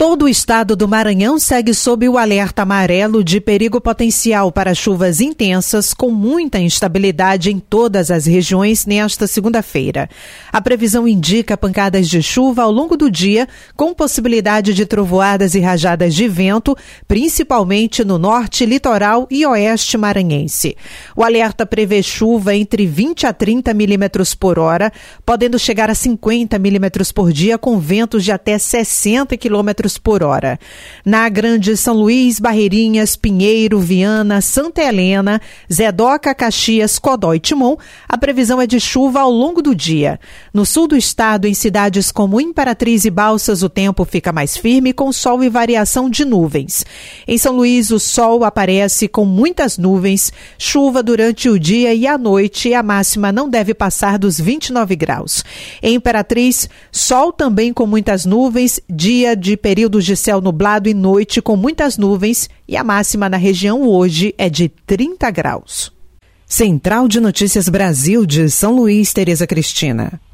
Todo o estado do Maranhão segue sob o alerta amarelo de perigo potencial para chuvas intensas com muita instabilidade em todas as regiões nesta segunda-feira. A previsão indica pancadas de chuva ao longo do dia, com possibilidade de trovoadas e rajadas de vento, principalmente no norte, litoral e oeste maranhense. O alerta prevê chuva entre 20 a 30 milímetros por hora, podendo chegar a 50 milímetros por dia, com ventos de até 60 quilômetros por hora. Na Grande São Luís, Barreirinhas, Pinheiro, Viana, Santa Helena, Zedoca, Caxias, Codó e Timon, a previsão é de chuva ao longo do dia. No sul do estado, em cidades como Imperatriz e Balsas, o tempo fica mais firme, com sol e variação de nuvens. Em São Luís, o sol aparece com muitas nuvens, chuva durante o dia e a noite, e a máxima não deve passar dos 29 graus. Em Imperatriz, sol também com muitas nuvens, dia de períodos de céu nublado e noite com muitas nuvens, e a máxima na região hoje é de 30 graus. Central de Notícias Brasil de São Luís, Tereza Cristina.